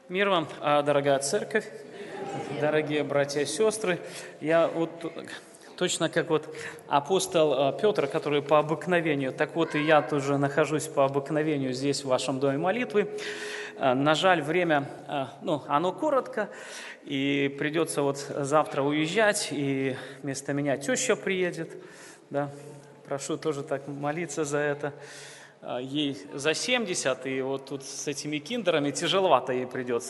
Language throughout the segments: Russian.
Мир вам, дорогая церковь, дорогие братья и сестры. Я вот точно как вот апостол Петр, который по обыкновению, так вот и я тоже нахожусь по обыкновению здесь, в вашем доме молитвы. На жаль, время, оно коротко, и придется вот завтра уезжать, и вместо меня теща приедет. Да? Прошу тоже так молиться за это. Ей за 70, и вот тут с этими киндерами тяжеловато ей придется.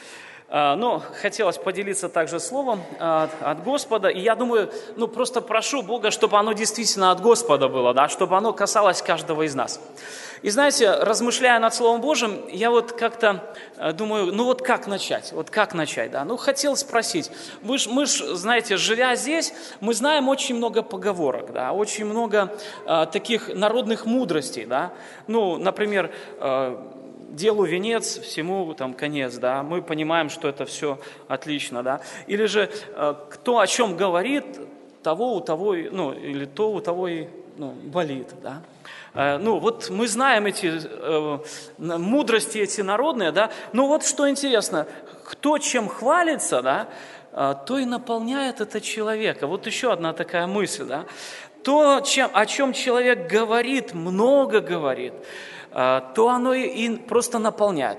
Но хотелось поделиться также словом от Господа, и я думаю, просто прошу Бога, чтобы оно действительно от Господа было, да, чтобы оно касалось каждого из нас. И знаете, размышляя над Словом Божьим, я вот как-то думаю, как начать, да. Хотел спросить, мы ж, знаете, живя здесь, мы знаем очень много поговорок, да, очень много таких народных мудростей, да. Например, делу венец, всему там конец, да, мы понимаем, что это все отлично, да. Или же, кто о чем говорит, того у того, или то у того и болит, да. Вот мы знаем эти мудрости, эти народные, да, вот что интересно, кто чем хвалится, да, то и наполняет это человека. Вот еще одна такая мысль, да, то, о чем человек говорит, много говорит, то оно и просто наполняет.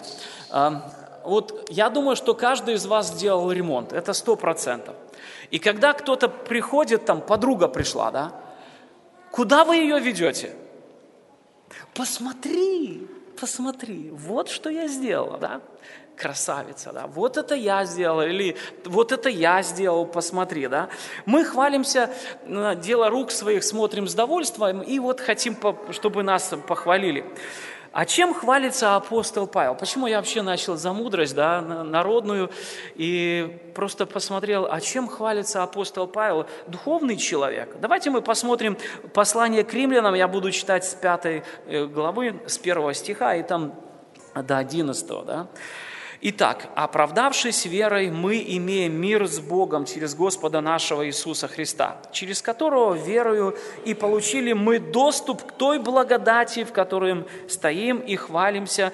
Вот я думаю, что каждый из вас сделал ремонт, это 100%. И когда кто-то приходит, там подруга пришла, да, куда вы ее ведете? Посмотри, вот что я сделала, да, красавица, да, вот это я сделала, или вот это я сделал, посмотри, да. Мы хвалимся, дело рук своих смотрим с довольством, и вот хотим, чтобы нас похвалили. А чем хвалится апостол Павел? Почему я вообще начал за мудрость, да, народную, и просто посмотрел, а чем хвалится апостол Павел? Духовный человек. Давайте мы посмотрим послание к римлянам, я буду читать с 5 главы, с 1 стиха, и там до 11, да. Итак, оправдавшись верой, мы имеем мир с Богом через Господа нашего Иисуса Христа, через которого верою и получили мы доступ к той благодати, в которой стоим и хвалимся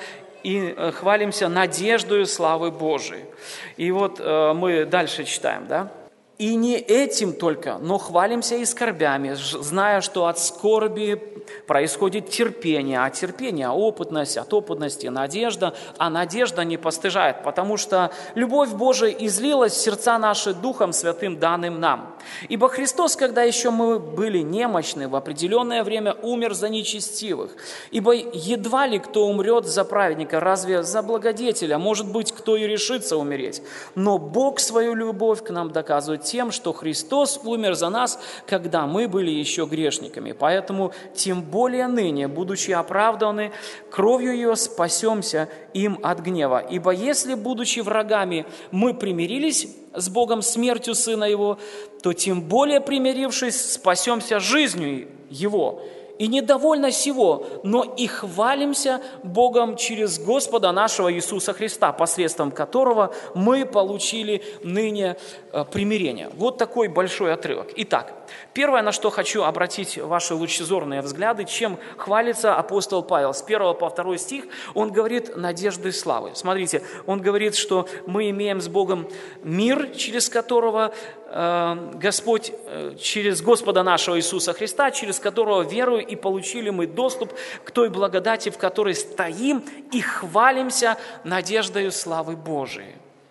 надеждою славы Божией. И вот мы дальше читаем, да? И не этим только, но хвалимся и скорбями, зная, что от скорби происходит терпение, а терпение – опытность, от опытности – надежда, а надежда не постыжает, потому что любовь Божия излилась в сердца наши Духом Святым, данным нам. Ибо Христос, когда еще мы были немощны, в определенное время умер за нечестивых. Ибо едва ли кто умрет за праведника, разве за благодетеля, может быть, кто и решится умереть. Но Бог свою любовь к нам доказывает тем, что Христос умер за нас, когда мы были еще грешниками. Поэтому тем более ныне, будучи оправданы, кровью Его спасемся им от гнева. Ибо если, будучи врагами, мы примирились с Богом смертью Сына Его, то тем более примирившись, спасемся жизнью Его. И недовольно сего, но и хвалимся Богом через Господа нашего Иисуса Христа, посредством которого мы получили ныне примирение. Вот такой большой отрывок. Итак, первое, на что хочу обратить ваши лучезорные взгляды, чем хвалится апостол Павел. С 1 по 2 стих он говорит надежды и славы. Смотрите, он говорит, что мы имеем с Богом мир, через которого Господь, через Господа нашего Иисуса Христа, через которого верою и получили мы доступ к той благодати, в которой стоим и хвалимся надеждою славы Божией.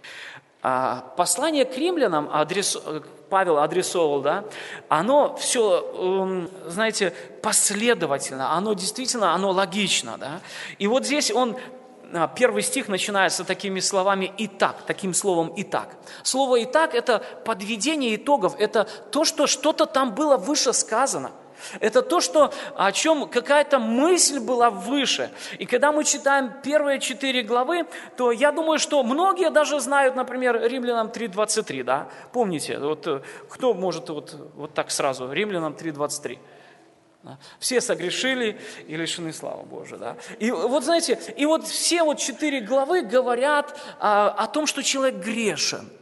Послание к римлянам Павел адресовал, да, оно все, знаете, последовательно, оно действительно, оно логично, да. И вот здесь первый стих начинается такими словами «итак», таким словом «итак». Слово «итак» – это подведение итогов, это то, что что-то там было выше сказано. Это то, о чем какая-то мысль была выше. И когда мы читаем первые 4 главы, то я думаю, что многие даже знают, например, Римлянам 3:23, да? Помните, вот кто может вот так сразу, Римлянам 3:23? Все согрешили и лишены славы Божией, да? И вот знаете, и вот все 4 главы говорят о том, что человек грешен.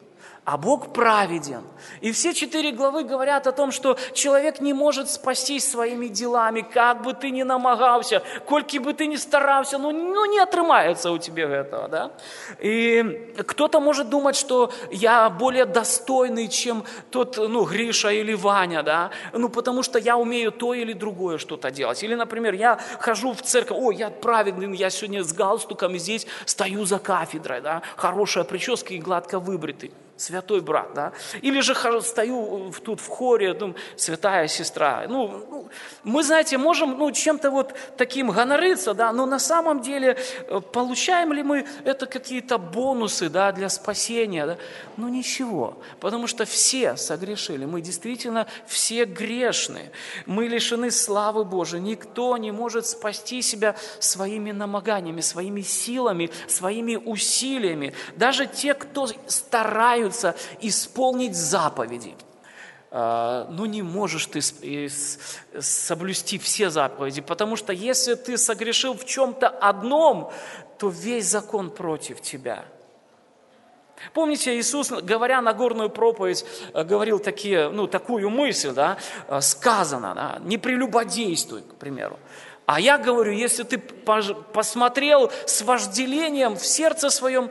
а Бог праведен. И все 4 главы говорят о том, что человек не может спастись своими делами, как бы ты ни намагался, сколько бы ты ни старался, не отрымается у тебя этого, да? И кто-то может думать, что я более достойный, чем тот, Гриша или Ваня, да? Потому что я умею то или другое что-то делать. Или, например, я хожу в церковь, я праведный, я сегодня с галстуком здесь стою за кафедрой, да? Хорошая прическа и гладко выбритый. Святой брат, да? Или же стою тут в хоре, святая сестра. Мы, знаете, можем чем-то вот таким гонориться, да, но на самом деле получаем ли мы это какие-то бонусы, да, для спасения, да? Ничего, потому что все согрешили, мы действительно все грешны, мы лишены славы Божией, никто не может спасти себя своими намаганиями, своими силами, своими усилиями, даже те, кто стараются исполнить заповеди. Не можешь ты соблюсти все заповеди, потому что если ты согрешил в чем-то одном, то весь закон против тебя. Помните, Иисус, говоря Нагорную проповедь, говорил такую мысль, да, сказано, да, не прелюбодействуй, к примеру. А я говорю, если ты посмотрел с вожделением в сердце своем,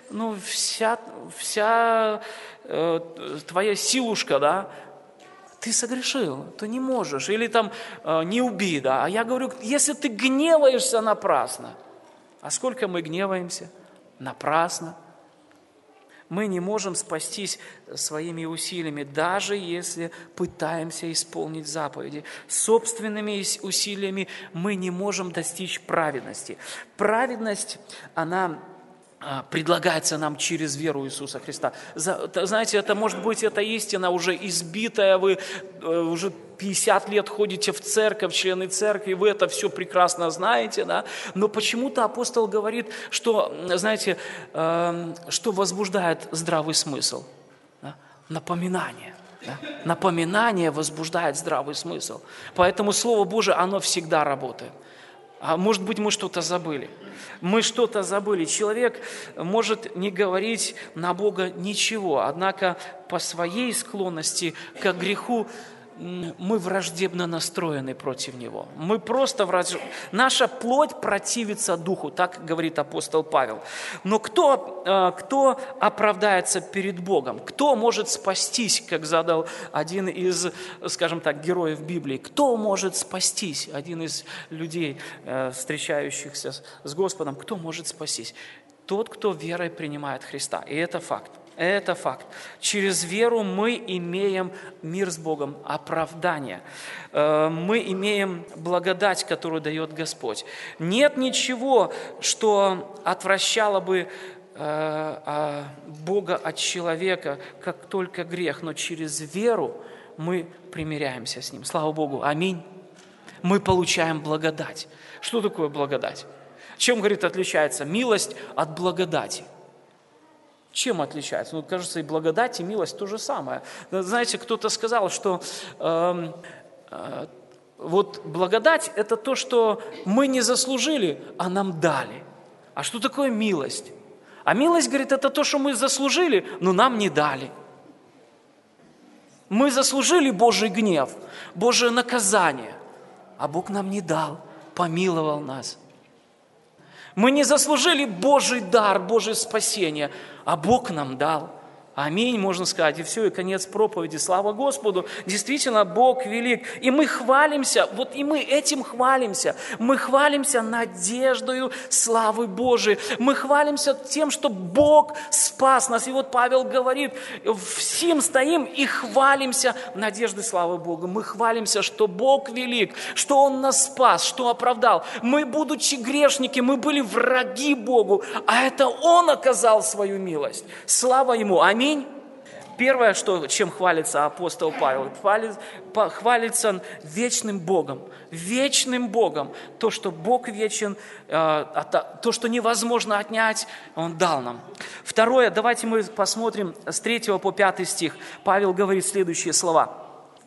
вся твоя силушка, да, ты согрешил, ты не можешь. Или не убей, да. А я говорю, если ты гневаешься напрасно, а сколько мы гневаемся? Напрасно. Мы не можем спастись своими усилиями, даже если пытаемся исполнить заповеди. Собственными усилиями мы не можем достичь праведности. Праведность, она предлагается нам через веру Иисуса Христа. Знаете, это может быть, эта истина уже избитая, вы уже 50 лет ходите в церковь, члены церкви, вы это все прекрасно знаете, да? Но почему-то апостол говорит, что, знаете, что возбуждает здравый смысл? Да? Напоминание. Да? Напоминание возбуждает здравый смысл. Поэтому Слово Божие, оно всегда работает. А может быть, мы что-то забыли. Мы что-то забыли. Человек может не говорить на Бога ничего, однако по своей склонности к греху мы враждебно настроены против него. Мы просто наша плоть противится духу, так говорит апостол Павел. Но кто оправдается перед Богом? Кто может спастись, как задал один из, скажем так, героев Библии? Кто может спастись? Один из людей, встречающихся с Господом, кто может спастись? Тот, кто верой принимает Христа. И это факт. Это факт. Через веру мы имеем мир с Богом, оправдание. Мы имеем благодать, которую дает Господь. Нет ничего, что отвращало бы Бога от человека, как только грех. Но через веру мы примиряемся с Ним. Слава Богу. Аминь. Мы получаем благодать. Что такое благодать? Чем, говорит, отличается милость от благодати? Чем отличается? Кажется, и благодать, и милость то же самое. Знаете, кто-то сказал, что вот благодать – это то, что мы не заслужили, а нам дали. А что такое милость? А милость, говорит, это то, что мы заслужили, но нам не дали. Мы заслужили Божий гнев, Божие наказание, а Бог нам не дал, помиловал нас. Мы не заслужили Божий дар, Божие спасение, а Бог нам дал. Аминь, можно сказать. И все, и конец проповеди. Слава Господу. Действительно, Бог велик. И мы хвалимся, вот и мы этим хвалимся. Мы хвалимся надеждою славы Божией. Мы хвалимся тем, что Бог спас нас. И вот Павел говорит, всем стоим и хвалимся надеждой славы Бога. Мы хвалимся, что Бог велик, что Он нас спас, что оправдал. Мы, будучи грешники, мы были враги Богу, а это Он оказал свою милость. Слава Ему. Аминь. Первое, чем хвалится апостол Павел, хвалится вечным Богом. Вечным Богом. То, что Бог вечен, то, что невозможно отнять, Он дал нам. Второе, давайте мы посмотрим с 3 по 5 стих. Павел говорит следующие слова.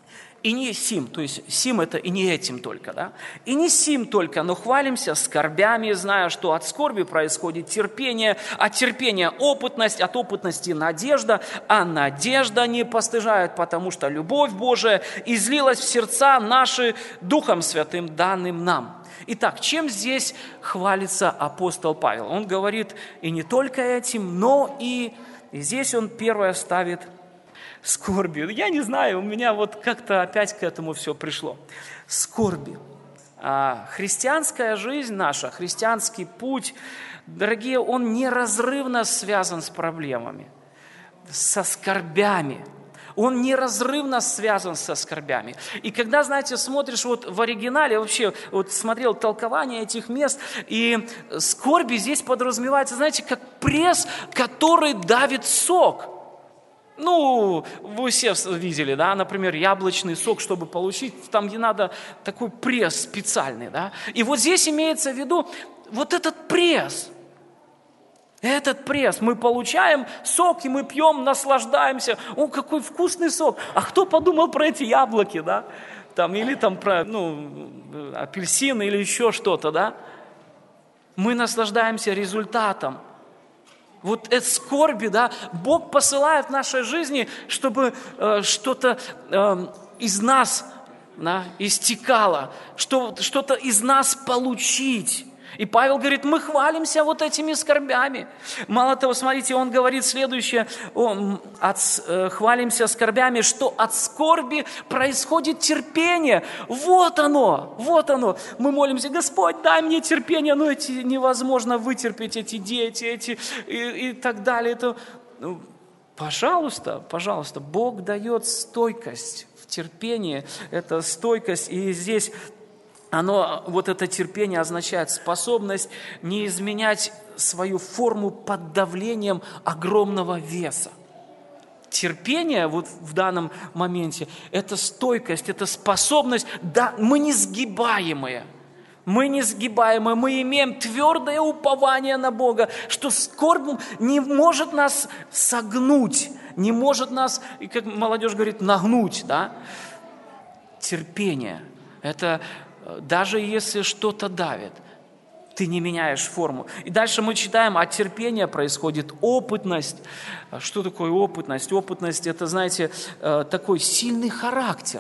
и не сим, то есть сим это и не этим только, да? И не сим только, но хвалимся скорбями, зная, что от скорби происходит терпение, от терпения опытность, от опытности надежда, а надежда не постыжает, потому что любовь Божия излилась в сердца наши Духом Святым, данным нам. Итак, чем здесь хвалится апостол Павел? Он говорит и не только этим, но и здесь он первое ставит скорби. Я не знаю, у меня вот как-то опять к этому все пришло. Скорби. Христианская жизнь наша, христианский путь, дорогие, он неразрывно связан с проблемами, со скорбями. Он неразрывно связан со скорбями. И когда, знаете, смотришь вот в оригинале, вообще вот смотрел толкование этих мест, и скорби здесь подразумевается, знаете, как пресс, который давит сок. Ну, вы все видели, да, например, яблочный сок, чтобы получить, там не надо такой пресс специальный, да. И вот здесь имеется в виду вот этот пресс. Этот пресс, мы получаем сок, и мы пьем, наслаждаемся. О, какой вкусный сок! А кто подумал про эти яблоки, да? Там, или там про апельсины или еще что-то, да? Мы наслаждаемся результатом. Вот это скорби, да? Бог посылает в нашей жизни, чтобы что-то из нас истекало, что-то из нас получить. И Павел говорит, мы хвалимся вот этими скорбями. Мало того, смотрите, он говорит следующее, хвалимся скорбями, что от скорби происходит терпение. Вот оно. Мы молимся, Господь, дай мне терпение, но эти невозможно вытерпеть, эти дети, и так далее. Пожалуйста, Бог дает стойкость в терпении, это стойкость, и здесь вот это терпение означает способность не изменять свою форму под давлением огромного веса. Терпение вот в данном моменте – это стойкость, это способность, да, мы несгибаемые, мы имеем твердое упование на Бога, что скорбь не может нас согнуть, не может нас, и как молодежь говорит, нагнуть, да? Терпение – это даже если что-то давит, ты не меняешь форму. И дальше мы читаем, от терпения происходит опытность. Что такое опытность? Опытность – это, знаете, такой сильный характер.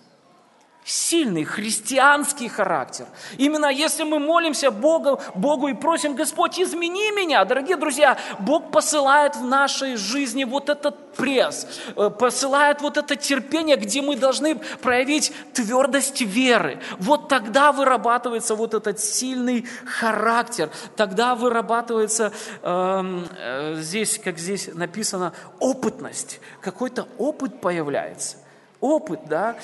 Сильный христианский характер. Именно если мы молимся Богу и просим, Господь, измени меня, дорогие друзья, Бог посылает в нашей жизни вот этот пресс, посылает вот это терпение, где мы должны проявить твердость веры. Вот тогда вырабатывается вот этот сильный характер, тогда вырабатывается здесь, как здесь написано, опытность. Какой-то опыт появляется. Опыт, да,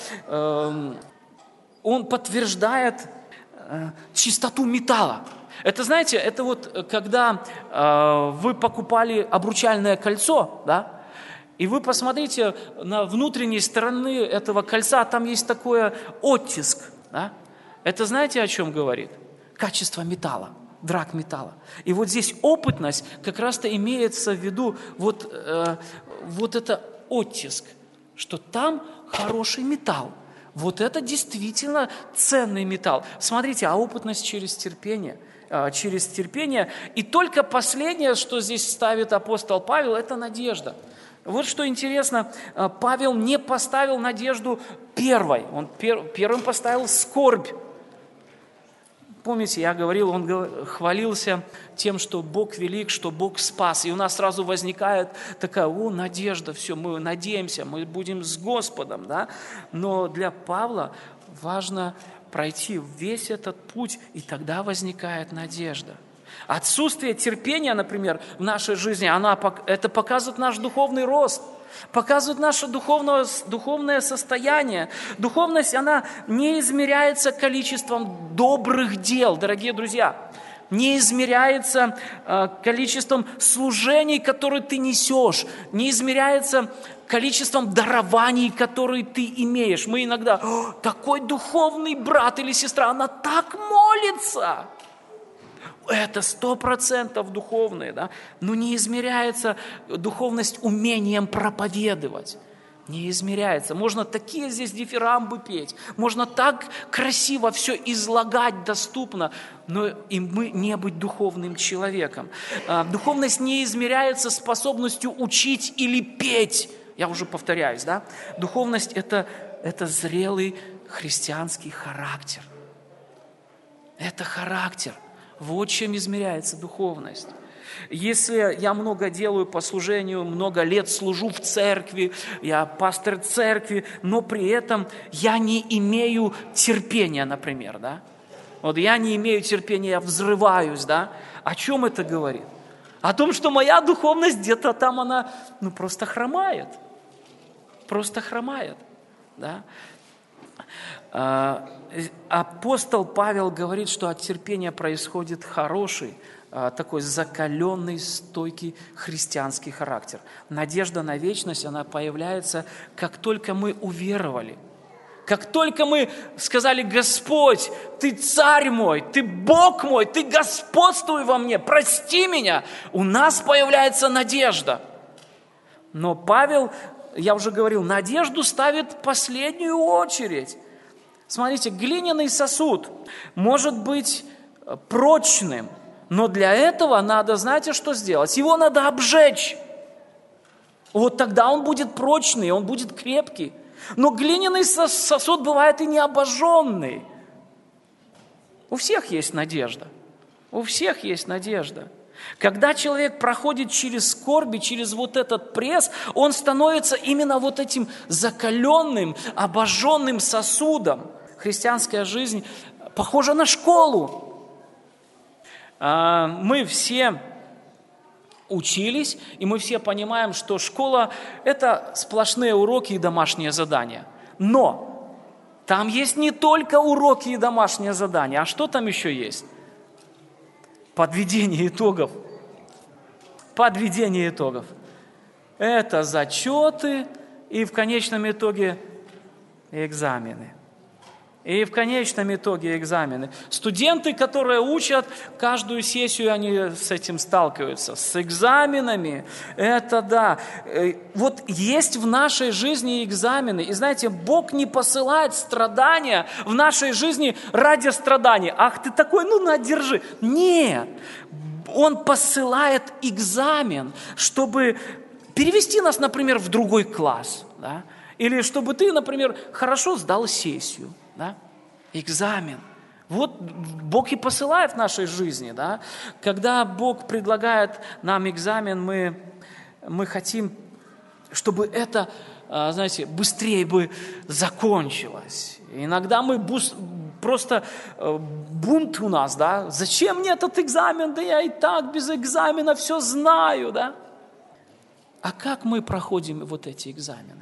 он подтверждает чистоту металла. Это, знаете, это вот когда вы покупали обручальное кольцо, да, и вы посмотрите на внутренней стороны этого кольца, там есть такой оттиск, да. Это знаете, о чем говорит? Качество металла, драгметалла. И вот здесь опытность как раз-то имеется в виду вот это оттиск, что там хороший металл. Вот это действительно ценный металл. Смотрите, а опытность через терпение. И только последнее, что здесь ставит апостол Павел, это надежда. Вот что интересно, Павел не поставил надежду первой. Он первым поставил скорбь. Помните, я говорил, он хвалился тем, что Бог велик, что Бог спас. И у нас сразу возникает такая, надежда, все, мы надеемся, мы будем с Господом. Да? Но для Павла важно пройти весь этот путь, и тогда возникает надежда. Отсутствие терпения, например, в нашей жизни, это показывает наш духовный рост. Показывает наше духовное состояние. Духовность, она не измеряется количеством добрых дел, дорогие друзья. Не измеряется количеством служений, которые ты несешь. Не измеряется количеством дарований, которые ты имеешь. Мы иногда, такой духовный брат или сестра, она так молится. Это 100% духовное, да? Но не измеряется духовность умением проповедовать. Не измеряется. Можно такие здесь дифирамбы петь, можно так красиво все излагать доступно, но и мы не быть духовным человеком. Духовность не измеряется способностью учить или петь. Я уже повторяюсь, да? Духовность – это зрелый христианский характер. Это характер. Вот чем измеряется духовность. Если я много делаю по служению, много лет служу в церкви, я пастор церкви, но при этом я не имею терпения, например, да? Вот я не имею терпения, я взрываюсь, да? О чем это говорит? О том, что моя духовность где-то там, она, просто хромает. Просто хромает, да? Апостол Павел говорит, что от терпения происходит хороший, такой закаленный, стойкий христианский характер. Надежда на вечность, она появляется, как только мы уверовали. Как только мы сказали: Господь, Ты царь мой, Ты Бог мой, Ты господствуй во мне, прости меня, у нас появляется надежда. Но Павел, я уже говорил, надежду ставит в последнюю очередь. Смотрите, глиняный сосуд может быть прочным, но для этого надо, знаете, что сделать? Его надо обжечь. Вот тогда он будет прочный, он будет крепкий. Но глиняный сосуд бывает и не обожженный. У всех есть надежда. У всех есть надежда. Когда человек проходит через скорби, через вот этот пресс, он становится именно вот этим закаленным, обожженным сосудом. Христианская жизнь похожа на школу. Мы все учились, и мы все понимаем, что школа – это сплошные уроки и домашние задания. Но там есть не только уроки и домашние задания, а что там еще есть? Подведение итогов. Подведение итогов. Это зачеты и в конечном итоге экзамены. И в конечном итоге экзамены. Студенты, которые учат, каждую сессию они с этим сталкиваются. С экзаменами. Это да. Вот есть в нашей жизни экзамены. И знаете, Бог не посылает страдания в нашей жизни ради страданий. Ах, ты такой, держи. Нет. Он посылает экзамен, чтобы перевести нас, например, в другой класс. Да? Или чтобы ты, например, хорошо сдал сессию. Да? Экзамен. Вот Бог и посылает в нашей жизни. Да? Когда Бог предлагает нам экзамен, мы хотим, чтобы это, знаете, быстрее бы закончилось. Иногда мы просто бунт у нас, да? Зачем мне этот экзамен? Да я и так без экзамена все знаю, да? А как мы проходим вот эти экзамены?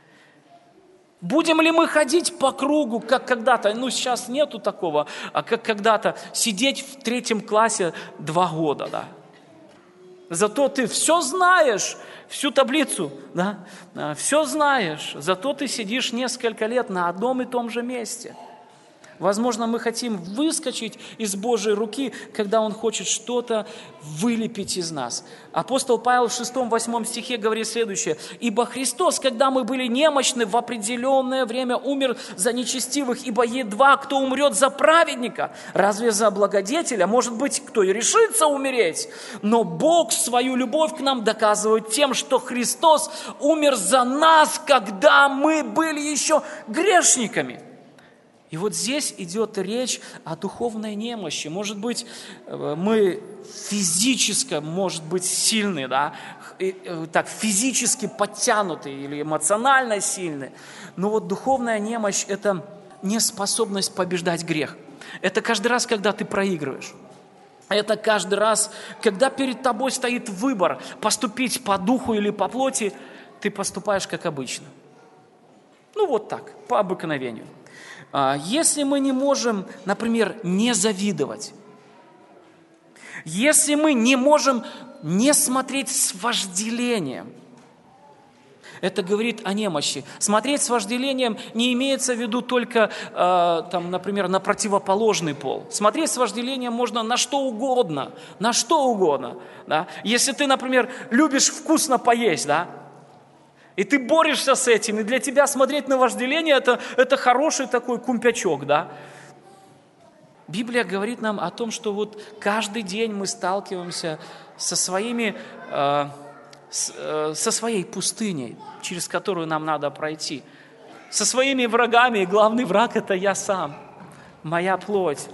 Будем ли мы ходить по кругу, как когда-то, сейчас нету такого, а как когда-то сидеть в 3 классе 2 года, да? Зато ты все знаешь, всю таблицу, да? Все знаешь, зато ты сидишь несколько лет на одном и том же месте. Возможно, мы хотим выскочить из Божьей руки, когда Он хочет что-то вылепить из нас. Апостол Павел в 6-8 стихе говорит следующее. «Ибо Христос, когда мы были немощны, в определенное время умер за нечестивых, ибо едва кто умрет за праведника, разве за благодетеля? Может быть, кто и решится умереть? Но Бог свою любовь к нам доказывает тем, что Христос умер за нас, когда мы были еще грешниками». И вот здесь идет речь о духовной немощи. Может быть, мы физически, может быть, сильны, да? Так, физически подтянуты или эмоционально сильны. Но вот духовная немощь – это неспособность побеждать грех. Это каждый раз, когда ты проигрываешь. Это каждый раз, когда перед тобой стоит выбор поступить по духу или по плоти, ты поступаешь как обычно. Вот так, по обыкновению. Если мы не можем, например, не завидовать, если мы не можем не смотреть с вожделением, это говорит о немощи. Смотреть с вожделением не имеется в виду только, например, на противоположный пол. Смотреть с вожделением можно на что угодно, Да? Если ты, например, любишь вкусно поесть, да? И ты борешься с этим, и для тебя смотреть на вожделение это хороший такой кумпячок, да? Библия говорит нам о том, что вот каждый день мы сталкиваемся со своей пустыней, через которую нам надо пройти, со своими врагами, и главный враг – это я сам, моя плоть.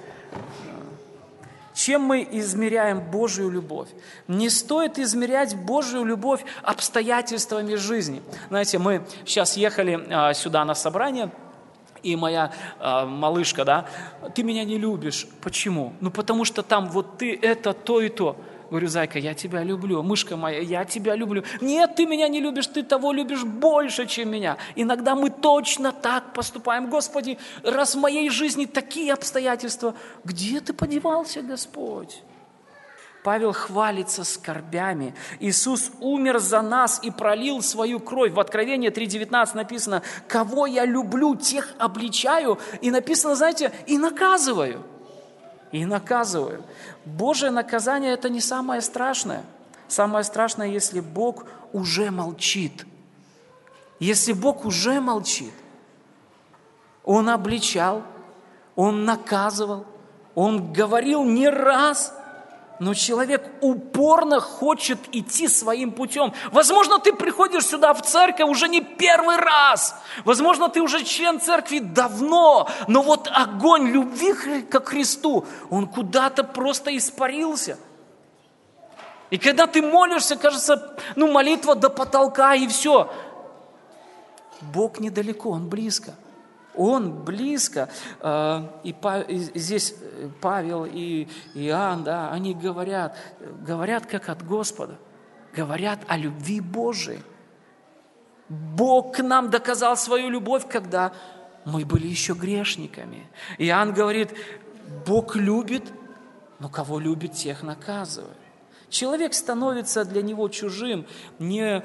Чем мы измеряем Божию любовь? Не стоит измерять Божию любовь обстоятельствами жизни. Знаете, мы сейчас ехали сюда на собрание, и моя малышка, да, ты меня не любишь. Почему? Ну, потому что там вот ты это, то и то. Говорю, зайка, я тебя люблю, мышка моя, я тебя люблю. Нет, ты меня не любишь, ты того любишь больше, чем меня. Иногда мы точно так поступаем. Господи, раз в моей жизни такие обстоятельства, где ты подевался, Господь? Павел хвалится скорбями. Иисус умер за нас и пролил свою кровь. В Откровении 3:19 написано, кого я люблю, тех обличаю. И написано, знаете, и наказываю. И наказываю. Божие наказание – это не самое страшное. Самое страшное, если Бог уже молчит. Если Бог уже молчит, Он обличал, Он наказывал, Он говорил не раз, но человек упорно хочет идти своим путем. Возможно, ты приходишь сюда в церковь уже не первый раз. Возможно, ты уже член церкви давно. Но вот огонь любви к Христу, он куда-то просто испарился. И когда ты молишься, кажется, молитва до потолка и все. Бог недалеко, Он близко. Он близко. И здесь Павел и Иоанн, да, они говорят как от Господа, говорят о любви Божией. Бог к нам доказал свою любовь, когда мы были еще грешниками. Иоанн говорит, Бог любит, но кого любит, тех наказывает. Человек становится для него чужим, но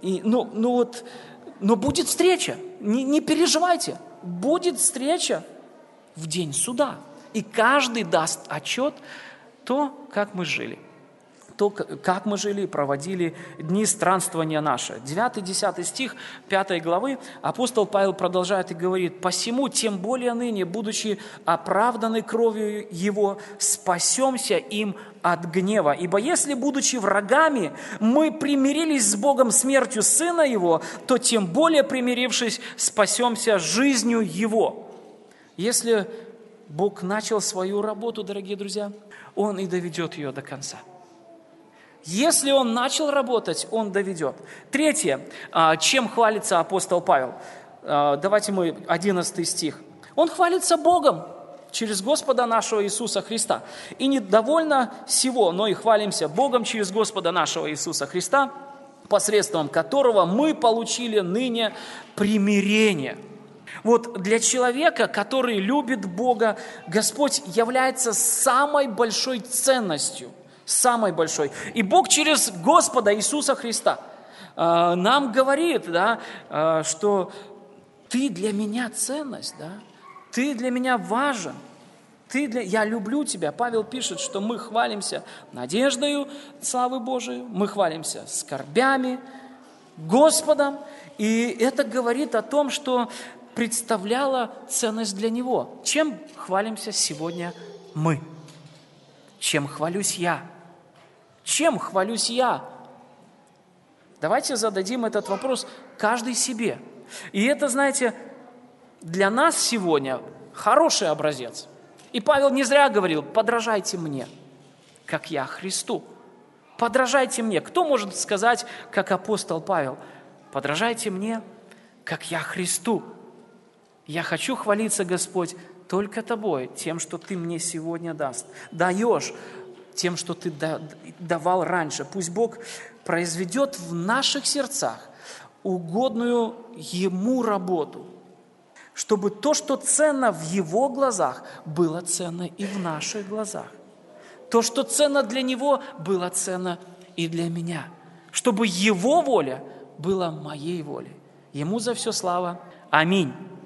будет встреча, не переживайте. Будет встреча в день суда. И каждый даст отчет то, как мы жили. То, как мы жили и проводили дни странствования наши. 9-10 стих 5 главы апостол Павел продолжает и говорит, «Посему, тем более ныне, будучи оправданы кровью Его, спасемся им от гнева. Ибо если, будучи врагами, мы примирились с Богом смертью Сына Его, то тем более, примирившись, спасемся жизнью Его». Если Бог начал свою работу, дорогие друзья, Он и доведет ее до конца. Если Он начал работать, Он доведет. Третье, чем хвалится апостол Павел. Давайте мы 11 стих. Он хвалится Богом через Господа нашего Иисуса Христа. «И не довольно сего, но и хвалимся Богом через Господа нашего Иисуса Христа, посредством которого мы получили ныне примирение». Вот для человека, который любит Бога, Господь является самой большой ценностью, самой большой. И Бог через Господа Иисуса Христа нам говорит, да, что ты для меня ценность, да, ты для меня важен, я люблю тебя. Павел пишет, что мы хвалимся надеждою славы Божией, мы хвалимся скорбями, Господом, и это говорит о том, что представляла ценность для Него. Чем хвалимся сегодня мы? Чем хвалюсь я? Чем хвалюсь я? Давайте зададим этот вопрос каждый себе. И это, знаете, для нас сегодня хороший образец. И Павел не зря говорил, подражайте мне, как я Христу. Подражайте мне. Кто может сказать, как апостол Павел? Подражайте мне, как я Христу. Я хочу хвалиться, Господь, только Тобой, тем, что Ты мне сегодня даешь, тем, что Ты давал раньше. Пусть Бог произведет в наших сердцах угодную Ему работу, чтобы то, что ценно в Его глазах, было ценно и в наших глазах. То, что ценно для Него, было ценно и для меня. Чтобы Его воля была моей волей. Ему за все слава. Аминь.